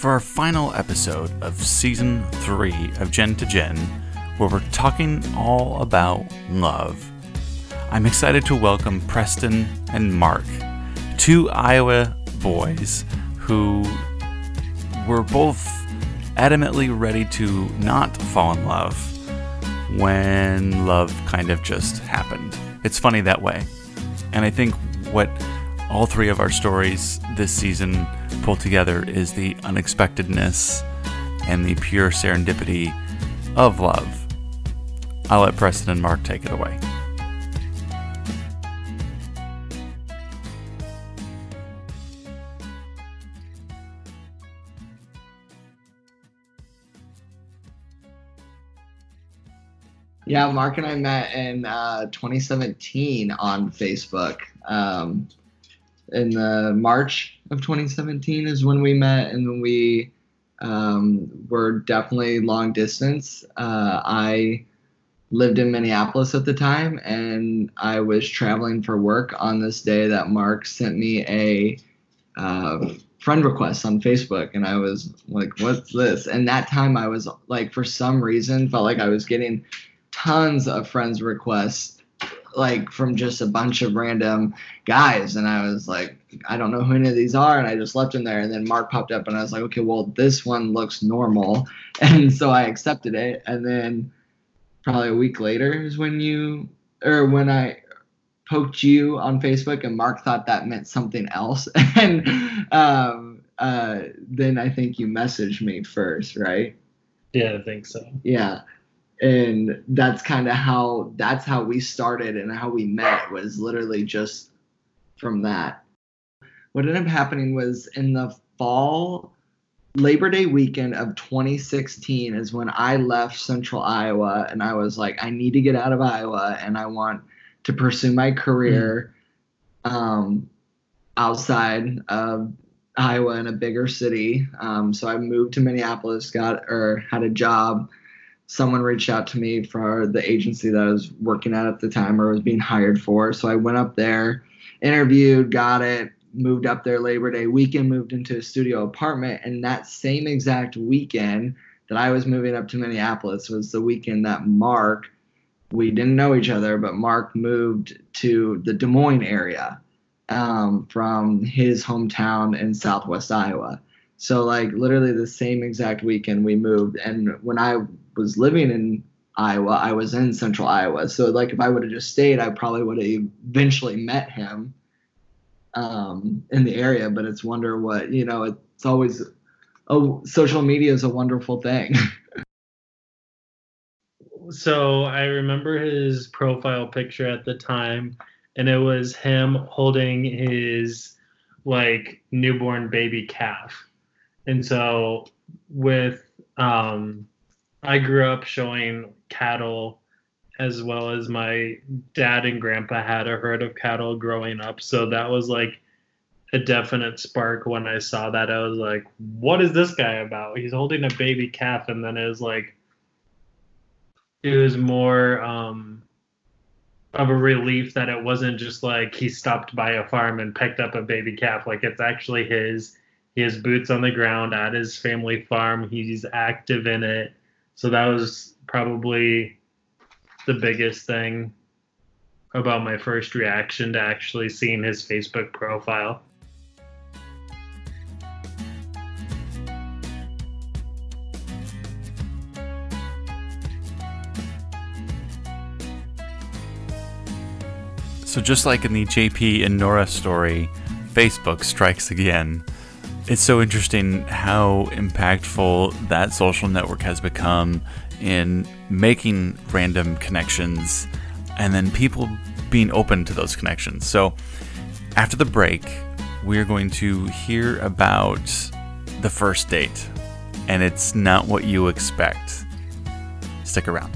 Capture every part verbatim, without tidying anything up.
for our final episode of Season three of Gen to Gen, where we're talking all about love. I'm excited to welcome Preston and Mark, two Iowa boys who were both adamantly ready to not fall in love when love kind of just happened. It's funny that way. And I think what all three of our stories this season pull together is the unexpectedness and the pure serendipity of love. I'll let Preston and Mark take it away. Yeah, Mark and I met in uh, twenty seventeen on Facebook. Um, in the March of twenty seventeen is when we met, and when we um, were definitely long distance. Uh, I lived in Minneapolis at the time, and I was traveling for work on this day that Mark sent me a uh, friend request on Facebook, and I was like, what's this? And that time I was like, for some reason, felt like I was getting tons of friends requests, like from just a bunch of random guys, and I was like, I don't know who any of these are, and I just left them there. And then Mark popped up, and I was like, okay, well, this one looks normal, and so I accepted it. And then probably a week later is when you, or when I poked you on Facebook, and Mark thought that meant something else, and um, uh, then I think you messaged me first, right? Yeah, I think so. Yeah. And that's kind of how, that's how we started, and how we met was literally just from that. What ended up happening was in the fall, Labor Day weekend of twenty sixteen is when I left Central Iowa, and I was like, I need to get out of Iowa, and I want to pursue my career mm-hmm. um, outside of Iowa in a bigger city. Um, so I moved to Minneapolis, got or had a job. Someone reached out to me for the agency that I was working at at the time, or was being hired for. So I went up there, interviewed, got it, moved up there Labor Day weekend, moved into a studio apartment. And that same exact weekend that I was moving up to Minneapolis was the weekend that Mark, we didn't know each other, but Mark moved to the Des Moines area um, from his hometown in Southwest Iowa. So like literally the same exact weekend we moved. And when I was living in Iowa, I was in Central Iowa. So like if I would have just stayed, I probably would have eventually met him um, in the area. But it's wonder what, you know, it's always, oh, social media is a wonderful thing. So I remember his profile picture at the time, and it was him holding his like newborn baby calf. And so with, um, I grew up showing cattle, as well as my dad and grandpa had a herd of cattle growing up. So that was like a definite spark when I saw that. I was like, what is this guy about? He's holding a baby calf. And then it was like, it was more um, of a relief that it wasn't just like he stopped by a farm and picked up a baby calf. Like it's actually his. He has boots on the ground at his family farm. He's active in it. So that was probably the biggest thing about my first reaction to actually seeing his Facebook profile. So just like in the J P and Nora story, Facebook strikes again. It's so interesting how impactful that social network has become in making random connections and then people being open to those connections. So after the break, we're going to hear about the first date, and it's not what you expect. Stick around.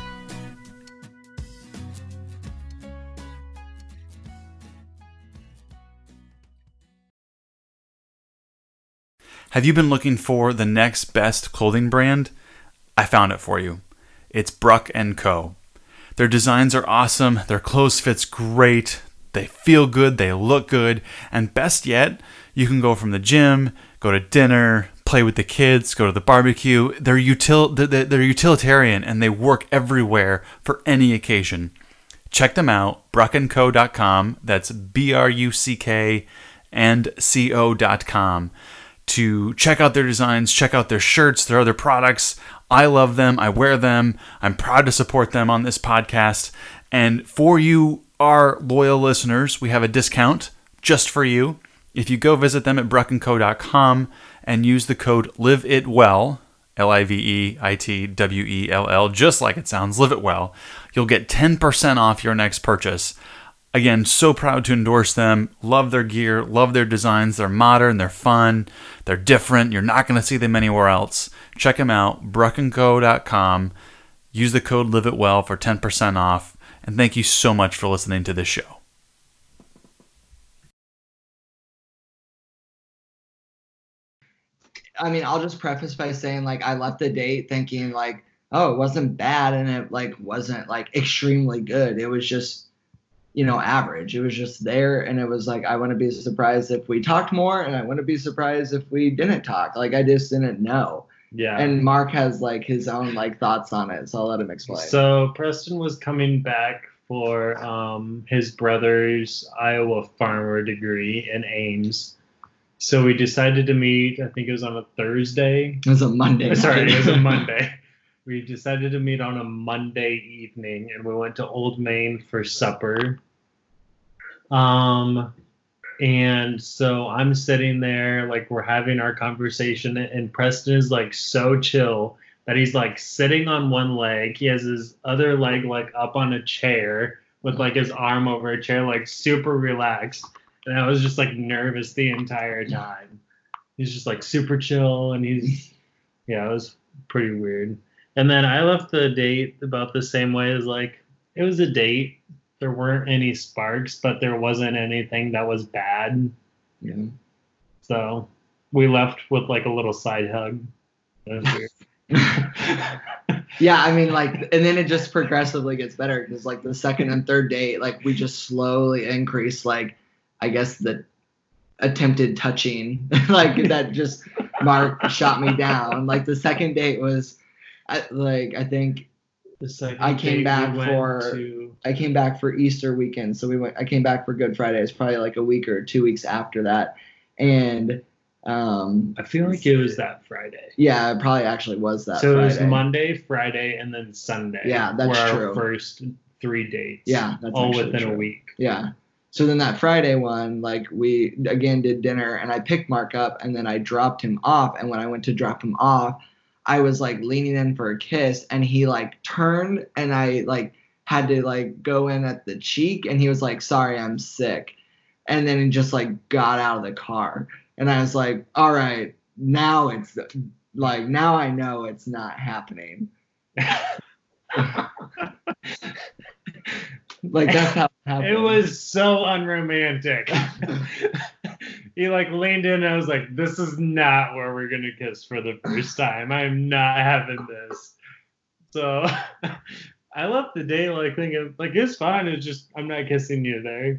Have you been looking for the next best clothing brand? I found it for you. It's Bruck and Co. Their designs are awesome, their clothes fits great, they feel good, they look good, and best yet, you can go from the gym, go to dinner, play with the kids, go to the barbecue. They're util they're, they're utilitarian, and they work everywhere for any occasion. Check them out, bruck and co dot com. That's B R U C K and C O dot com to check out their designs, check out their shirts, their other products. I love them. I wear them. I'm proud to support them on this podcast. And for you, our loyal listeners, we have a discount just for you. If you go visit them at bruck and co dot com and use the code LIVEITWELL, L I V E I T W E L L, just like it sounds, Live It Well, you'll get ten percent off your next purchase. Again, so proud to endorse them. Love their gear, love their designs. They're modern, they're fun, they're different. You're not going to see them anywhere else. Check them out, bruck and co dot com. Use the code LIVEITWELL for ten percent off. And thank you so much for listening to this show. I mean, I'll just preface by saying, like, I left the date thinking, like, oh, it wasn't bad, and it, like, wasn't, like, extremely good. It was just, you know, average. It was just there, and it was, like, I wouldn't be surprised if we talked more, and I wouldn't be surprised if we didn't talk. Like, I just didn't know. Yeah. And Mark has, like, his own, like, thoughts on it, so I'll let him explain. So Preston was coming back for um, his brother's Iowa farmer degree in Ames. So we decided to meet, I think it was on a Thursday. It was a Monday. Sorry, night. it was a Monday. We decided to meet on a Monday evening, and we went to Old Main for supper. Um, and so I'm sitting there, like, we're having our conversation, and Preston is, like, so chill that he's, like, sitting on one leg. He has his other leg, like, up on a chair with, like, his arm over a chair, like, super relaxed. And I was just, like, nervous the entire time. He's just, like, super chill, and he's, yeah, it was pretty weird. And then I left the date about the same way as, like, it was a date. There weren't any sparks, but there wasn't anything that was bad. Yeah. So we left with, like, a little side hug. That was weird. Yeah, I mean, like, and then it just progressively gets better because, like, the second and third date, like, we just slowly increase, like, I guess the attempted touching, like, that just Mark shot me down. Like, the second date was, I, like, I think The second I came date back we went for to- I came back for Easter weekend, so we went. I came back for Good Friday. It's probably like a week or two weeks after that, and um, I feel like it was that Friday. yeah, it probably actually was that. So Friday. it was Monday, Friday, and then Sunday. Yeah, that's were true. Our first three dates. Yeah, that's all actually within true. a week. Yeah. So then that Friday one, like, we again did dinner, and I picked Mark up, and then I dropped him off. And when I went to drop him off, I was, like, leaning in for a kiss, and he, like, turned, and I, like, had to, like, go in at the cheek, and he was like, sorry, I'm sick. And then he just, like, got out of the car. And I was like, all right, now it's, like, now I know it's not happening. Like, that's how it happened. It was so unromantic. He, like, leaned in, and I was like, this is not where we're going to kiss for the first time. I'm not having this. So I left the day, like, thinking, like, it's fine. It's just, I'm not kissing you there.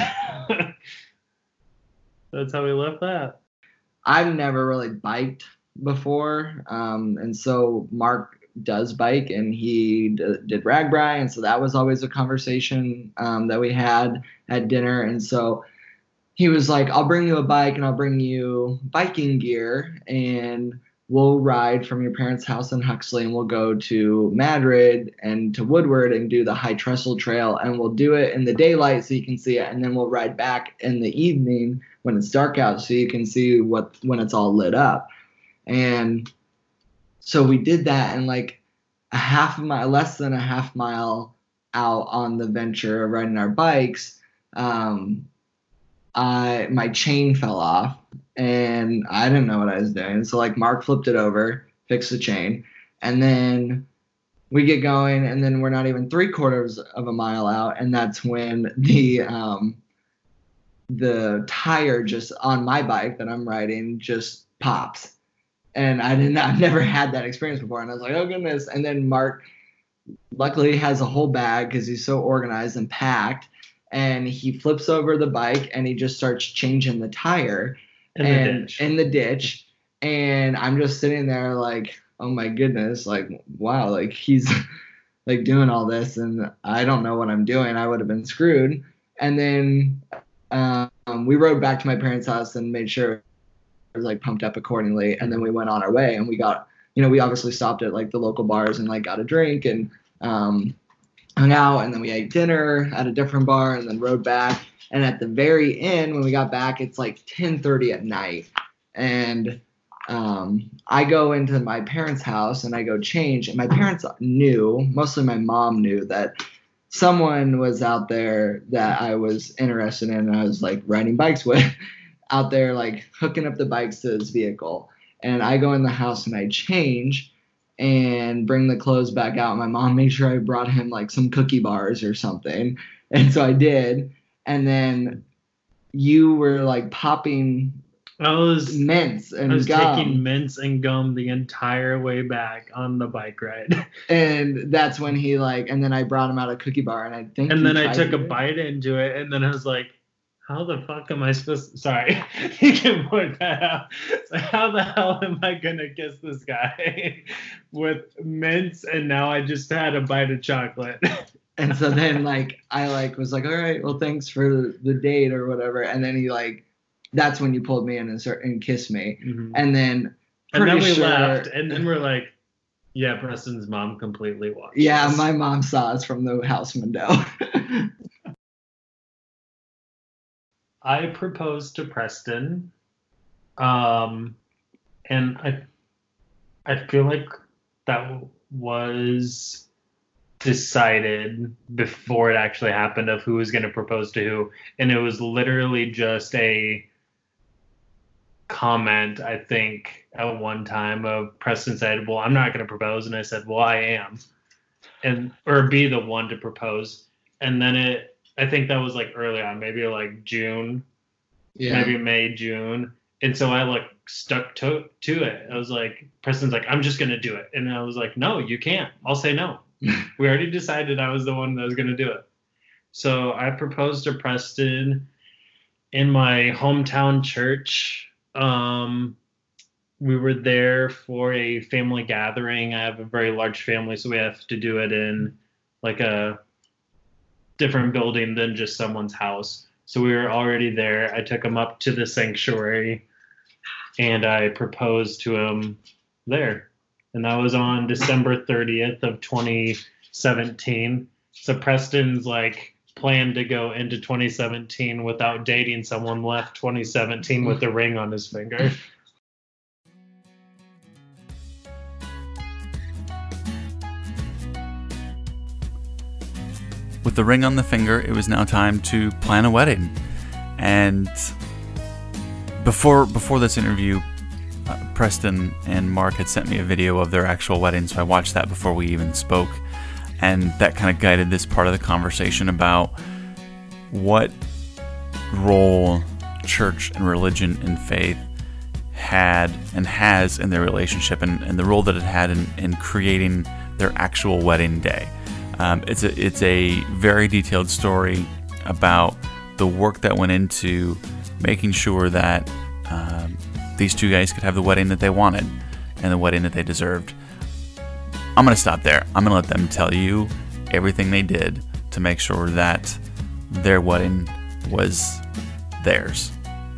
That's how we left that. I've never really biked before, um, and so Mark does bike, and he d- did RAGBRAI, and so that was always a conversation um, that we had at dinner. And so he was like, I'll bring you a bike, and I'll bring you biking gear, and we'll ride from your parents' house in Huxley, and we'll go to Madrid and to Woodward and do the High Trestle Trail, and we'll do it in the daylight so you can see it, and then we'll ride back in the evening when it's dark out so you can see what when it's all lit up. And so we did that, and, like, a half mile, less than a half mile out on the venture of riding our bikes, um, I my chain fell off, and I didn't know what I was doing. So, like, Mark flipped it over, fixed the chain, and then we get going, and then we're not even three quarters of a mile out, and that's when the um, the tire just on my bike that I'm riding just pops. And I didn't, I've never had that experience before. And I was like, oh goodness. And then Mark luckily has a whole bag because he's so organized and packed. And he flips over the bike, and he just starts changing the tire In the and ditch. in the ditch. And I'm just sitting there like, oh my goodness, like, wow, like he's like doing all this and I don't know what I'm doing. I would have been screwed. And then um, we rode back to my parents' house and made sure it was like pumped up accordingly. And then we went on our way and we got, you know, we obviously stopped at like the local bars and like got a drink and um, hung out. And then we ate dinner at a different bar and then rode back. And at the very end, when we got back, it's like ten thirty at night. And um, I go into my parents' house and I go change. And my parents knew, mostly my mom knew, that someone was out there that I was interested in and I was like riding bikes with out there, like hooking up the bikes to his vehicle. And I go in the house and I change and bring the clothes back out. My mom made sure I brought him like some cookie bars or something. And so I did. And then you were like popping I was mints and I was gum. taking mints and gum the entire way back on the bike ride. And that's when he like, and then I brought him out a cookie bar and I think And he then I tried took to a do it. bite into it and then I was like, how the fuck am I supposed to, sorry, you can point that out. So how the hell am I gonna kiss this guy with mints and now I just had a bite of chocolate? And so then like I like was like, all right, well thanks for the date or whatever. And then he like, that's when you pulled me in and start and kissed me. Mhm. And then And then pretty we sure, left and then we're like, yeah, Preston's mom completely watched yeah, us. my mom saw us from the house window. I proposed to Preston, um, and I, I feel like that was decided before it actually happened of who was going to propose to who, and it was literally just a comment. I think at one time of Preston said, "Well, I'm not going to propose," and I said, "Well, I am," and or be the one to propose, and then it. I think that was like early on, maybe like June, Yeah. maybe May, June. And so I like stuck to to it. I was like, Preston's like, I'm just going to do it. And I was like, no, you can't. I'll say no. We already decided I was the one that was going to do it. So I proposed to Preston in my hometown church. Um, we were there for a family gathering. I have a very large family, so we have to do it in like a different building than just someone's house. So we were already there. I took him up to the sanctuary and I proposed to him there. And that was on December thirtieth of twenty seventeen. So Preston's like planned to go into twenty seventeen without dating someone left twenty seventeen with a ring on his finger. With the ring on the finger, it was now time to plan a wedding. And before before this interview, uh, Preston and Mark had sent me a video of their actual wedding, so I watched that before we even spoke. And that kind of guided this part of the conversation about what role church and religion and faith had and has in their relationship, and, and the role that it had in, in creating their actual wedding day. Um, it's a it's a very detailed story about the work that went into making sure that um, these two guys could have the wedding that they wanted and the wedding that they deserved. I'm going to stop there. I'm going to let them tell you everything they did to make sure that their wedding was theirs.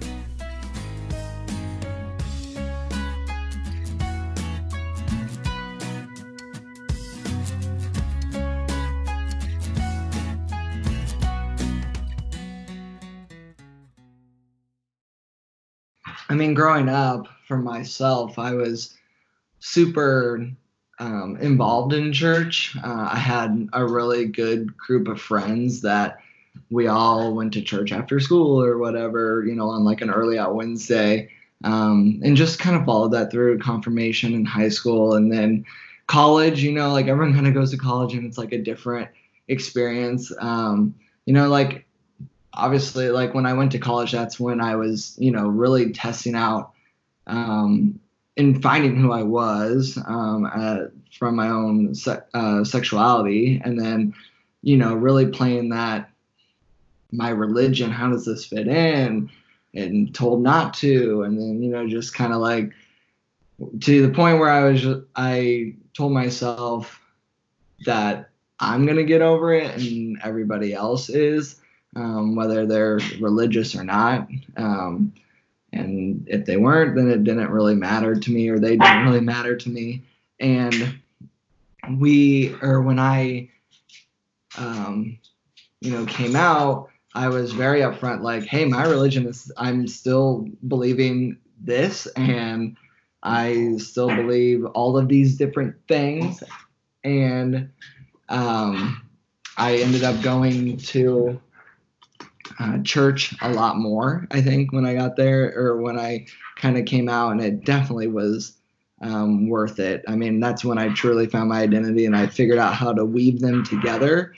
I mean, growing up for myself, I was super um, involved in church. Uh, I had a really good group of friends that we all went to church after school or whatever, you know, on like an early out Wednesday, um, and just kind of followed that through confirmation in high school. And then college, you know, like everyone kind of goes to college and it's like a different experience. Um, you know, like obviously, like when I went to college, that's when I was, you know, really testing out um, and finding who I was um, uh, from my own se- uh, sexuality. And then, you know, really playing that, my religion, how does this fit in? And told not to. And then, you know, just kind of like to the point where I was, I told myself that I'm going to get over it and everybody else is, um, whether they're religious or not. Um, and if they weren't, then it didn't really matter to me, or they didn't really matter to me. And we, or when I, um, you know, came out, I was very upfront, like, hey, my religion is, I'm still believing this, and I still believe all of these different things. And um, I ended up going to uh, church a lot more, I think, when I got there, or when I kind of came out, and it definitely was um, worth it. I mean, that's when I truly found my identity, and I figured out how to weave them together.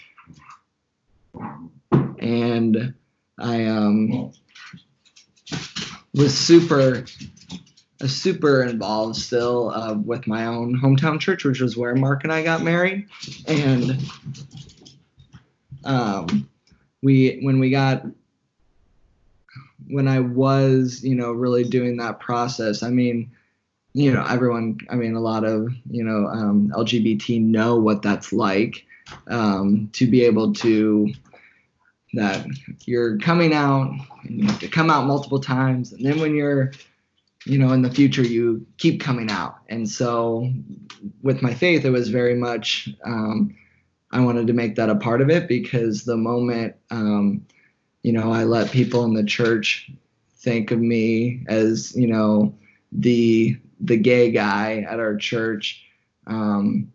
And I um, was super, uh, super involved still uh, with my own hometown church, which was where Mark and I got married. And um, we, when we got, when I was, you know, really doing that process, I mean, you know, everyone, I mean, a lot of, you know, um, L G B T know what that's like, um, to be able to, that you're coming out and you have to come out multiple times. And then when you're, you know, in the future, you keep coming out. And so with my faith, it was very much, um, I wanted to make that a part of it, because the moment, um, you know, I let people in the church think of me as, you know, the, the gay guy at our church, um,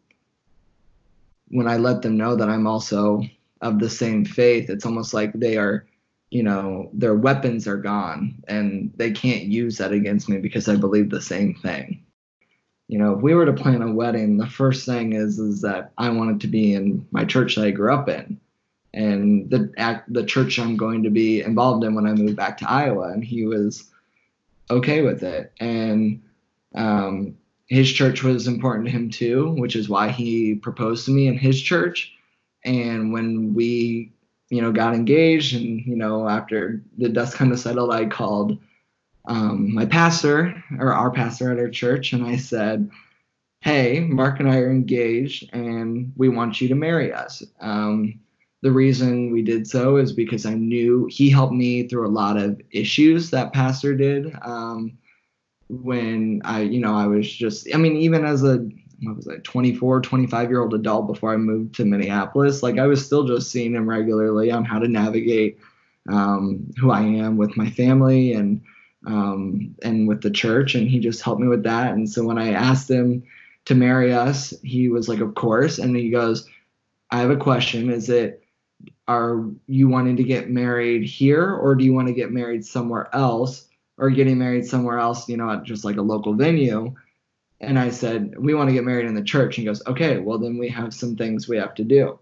when I let them know that I'm also of the same faith, it's almost like they are, you know, their weapons are gone and they can't use that against me because I believe the same thing. You know, if we were to plan a wedding, the first thing is, is that I want it to be in my church that I grew up in, and the act, the church I'm going to be involved in when I move back to Iowa. And he was okay with it. And, um, his church was important to him too, which is why he proposed to me in his church. And when we, you know, got engaged, and, you know, after the dust kind of settled, I called um, my pastor, or our pastor at our church, and I said, hey, Mark and I are engaged and we want you to marry us. Um, the reason we did so is because I knew he helped me through a lot of issues that pastor did. Um, when I, you know, I was just, I mean, even as a, what was I, twenty-four, twenty-five year old adult before I moved to Minneapolis, like I was still just seeing him regularly on how to navigate um, who I am with my family and, um, and with the church. And he just helped me with that. And so when I asked him to marry us, he was like, of course. And he goes, I have a question. Is it, are you wanting to get married here, or do you want to get married somewhere else, or getting married somewhere else, you know, at just like a local venue? And I said, we want to get married in the church. And he goes, okay, well, then we have some things we have to do.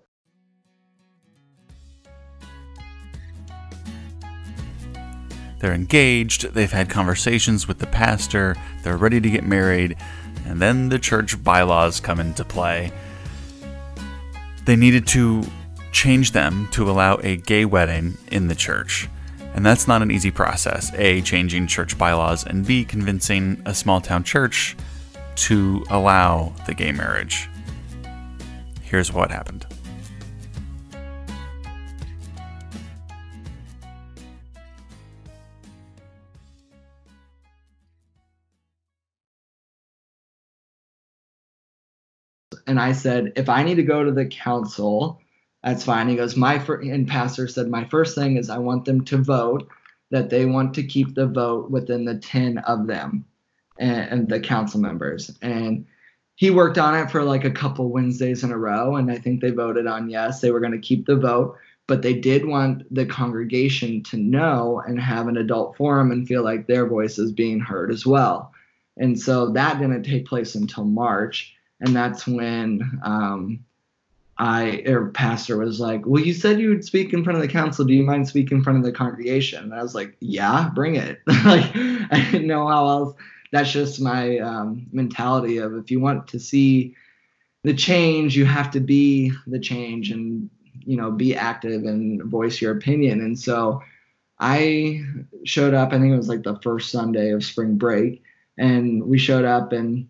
They're engaged, they've had conversations with the pastor, they're ready to get married, and then the church bylaws come into play. They needed to change them to allow a gay wedding in the church. And that's not an easy process. A, changing church bylaws, and B, convincing a small town church to allow the gay marriage. Here's what happened. And I said, if I need to go to the council, that's fine. He goes, my fir-, and pastor said, my first thing is I want them to vote that they want to keep the vote within the ten of them. And, and the council members. And he worked on it for like a couple Wednesdays in a row. And I think they voted on yes, they were going to keep the vote, but they did want the congregation to know and have an adult forum and feel like their voice is being heard as well. And so that didn't take place until March. And that's when um, I, or pastor was like, well, you said you would speak in front of the council. Do you mind speaking in front of the congregation? And I was like, yeah, bring it. Like, I didn't know how else. That's just my um, mentality of, if you want to see the change, you have to be the change and, you know, be active and voice your opinion. And so I showed up, I think it was like the first Sunday of spring break, And we showed up, and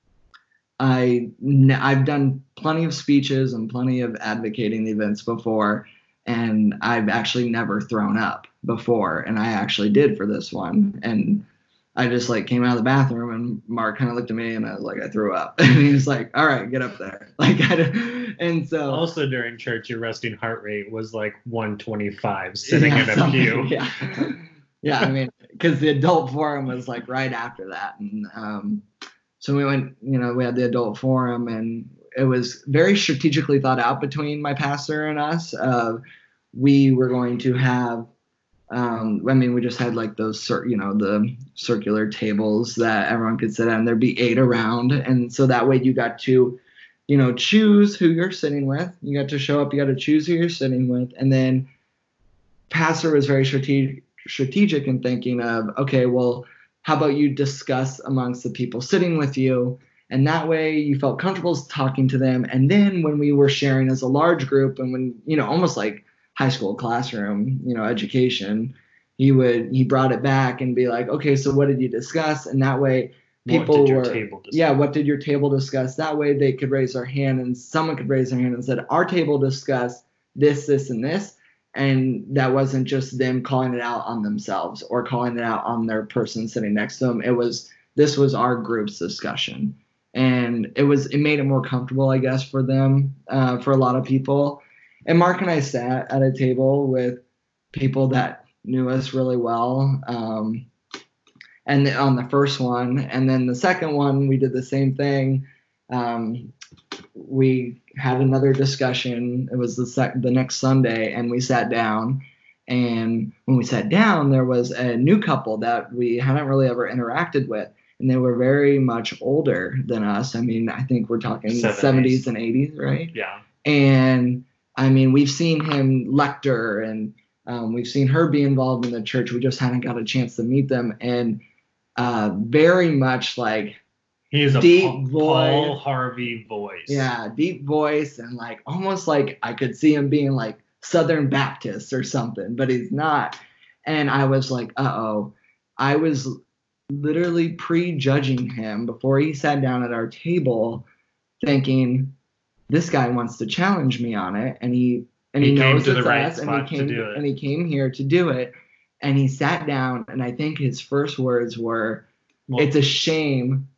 I, I've done plenty of speeches and plenty of advocating events before, and I've actually never thrown up before, and I actually did for this one. And I just like came out of the bathroom, and Mark kind of looked at me, and I was like, I threw up. And he was like, all right, get up there. Like, I, and so also during church, your resting heart rate was like one twenty-five sitting yeah, in a pew. Yeah. Yeah. I mean, cause the adult forum was like right after that. And, um, so we went, you know, we had the adult forum, and it was very strategically thought out between my pastor and us. Uh, we were going to have, Um, I mean, we just had like those, cir- you know, the circular tables that everyone could sit at, and there'd be eight around. And so that way you got to, you know, choose who you're sitting with. You got to show up, you got to choose who you're sitting with. And then pastor was very strategic, strategic in thinking of, okay, well, how about you discuss amongst the people sitting with you? And that way you felt comfortable talking to them. And then when we were sharing as a large group, and when, you know, almost like high school classroom, you know, education, he would, he brought it back and be like, okay, so what did you discuss? And that way people what did your were, table discuss? yeah, what did your table discuss? That way they could raise their hand, and someone could raise their hand and said, our table discussed this, this, and this. And that wasn't just them calling it out on themselves or calling it out on their person sitting next to them. It was, this was our group's discussion. And it was, it made it more comfortable, I guess, for them, uh, for a lot of people. And Mark and I sat at a table with people that knew us really well. Um, and on the first one, and then the second one, we did the same thing. Um, we had another discussion. It was the sec- the next Sunday, and we sat down. And when we sat down, there was a new couple that we hadn't really ever interacted with. And they were very much older than us. I mean, I think we're talking seventies, seventies and eighties, right? Yeah. And I mean, we've seen him lecture, and um, we've seen her be involved in the church. We just hadn't got a chance to meet them. And uh, very much like he is a deep Paul, voice. Paul Harvey voice. Yeah, deep voice, and like almost like I could see him being like Southern Baptist or something, but he's not. And I was like, uh-oh. I was literally prejudging him before he sat down at our table, thinking, this guy wants to challenge me on it, and he and he, he knows came to it's the right us, and spot he came to do it. and he came here to do it, and he sat down, and I think his first words were, Well, "It's a shame."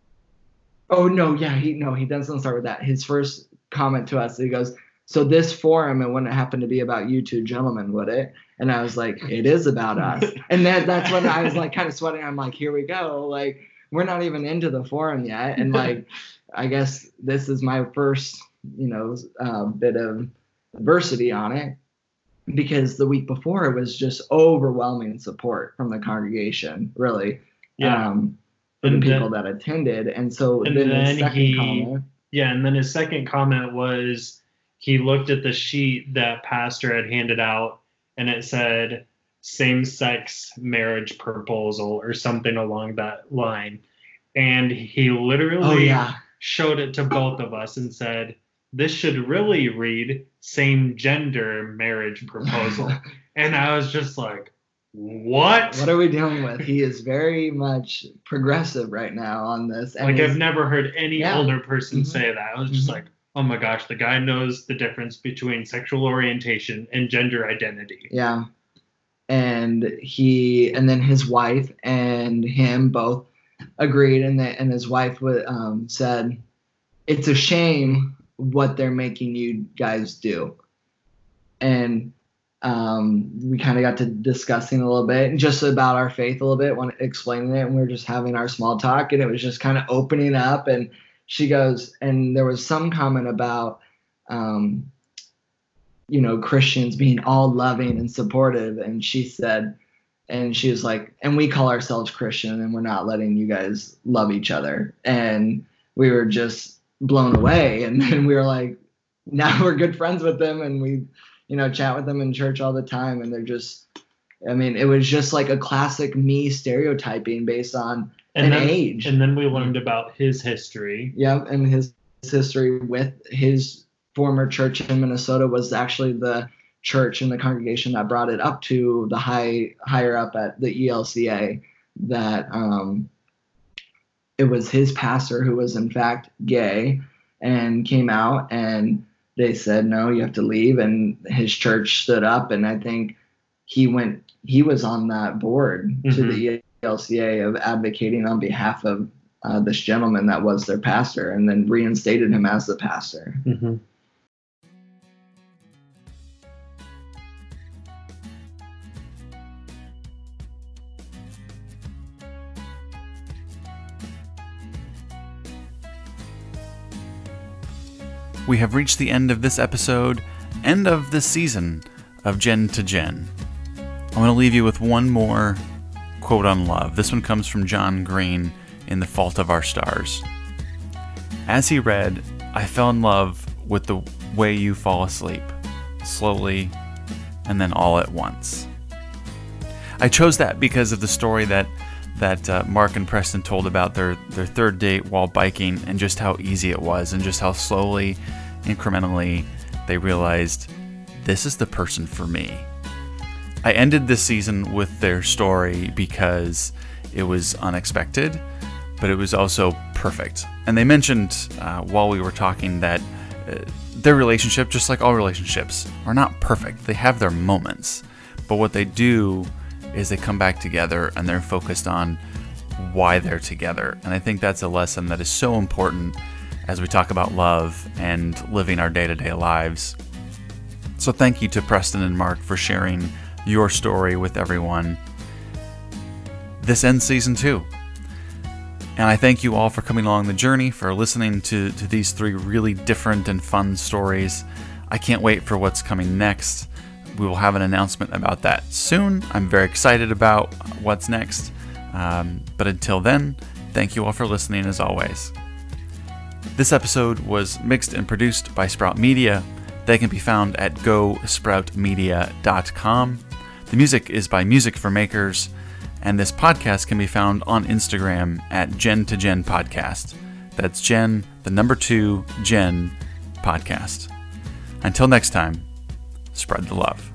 Oh no, yeah, he no, he doesn't start with that. His first comment to us, he goes, "So this forum, it wouldn't happen to be about you two gentlemen, would it?" And I was like, "It is about us." And then that's when I was like, kind of sweating. I'm like, "Here we go!" Like, we're not even into the forum yet, and like, I guess this is my first, you know, uh, bit of adversity on it, because the week before it was just overwhelming support from the congregation, really. Yeah. Um, for the And people then- that attended, and so And then, then his second he- comment. Yeah, and then his second comment was he looked at the sheet that pastor had handed out, and it said same-sex marriage proposal or something along that line. And he literally Oh yeah. showed it to both of us and said, this should really read same-gender marriage proposal. And I was just like, what? What are we dealing with? He is very much progressive right now on this. And Like, he's- I've never heard any Yeah. older person Mhm. say that. I was just Mhm. like, oh my gosh, the guy knows the difference between sexual orientation and gender identity. Yeah. And he, and then his wife and him both agreed, and that, and his wife would, um, said, it's a shame what they're making you guys do. And um, we kind of got to discussing a little bit just about our faith a little bit when explaining it, and we were just having our small talk, and it was just kind of opening up. And she goes, and there was some comment about, um, you know, Christians being all loving and supportive. And she said, and she was like, and we call ourselves Christian, and we're not letting you guys love each other. And we were just blown away. And then we were like, now we're good friends with them, and we, you know, chat with them in church all the time. And they're just, I mean, it was just like a classic me stereotyping based on And an then, age. and then we learned about his history. Yeah, and his history with his former church in Minnesota was actually the church and the congregation that brought it up to the high higher up at the E L C A that um, it was his pastor who was in fact gay and came out, and they said, no, you have to leave. And his church stood up, and I think he went, he was on that board mm-hmm. to the E L C A of advocating on behalf of uh, this gentleman that was their pastor, and then reinstated him as the pastor. Mm-hmm. We have reached the end of this episode, end of this season of Gen to Gen. I want to leave you with one more quote on love. This one comes from John Green in The Fault of Our Stars. As he read, I fell in love with the way you fall asleep, slowly and then all at once. I chose that because of the story that that uh, Mark and Preston told about their, their third date while biking, and just how easy it was, and just how slowly, incrementally, they realized, this is the person for me. I ended this season with their story because it was unexpected, but it was also perfect. And they mentioned uh, while we were talking that uh, their relationship, just like all relationships, are not perfect. They have their moments, but what they do is they come back together and they're focused on why they're together. And I think that's a lesson that is so important as we talk about love and living our day-to-day lives. So thank you to Preston and Mark for sharing your story with everyone. This ends season two. And I thank you all for coming along the journey, for listening to, to these three really different and fun stories. I can't wait for what's coming next. We will have an announcement about that soon. I'm very excited about what's next. Um, but until then, thank you all for listening as always. This episode was mixed and produced by Sprout Media. They can be found at go sprout media dot com. The music is by Music for Makers, and this podcast can be found on Instagram at Gen to Gen Podcast. That's Gen, the number two, Gen Podcast. Until next time, spread the love.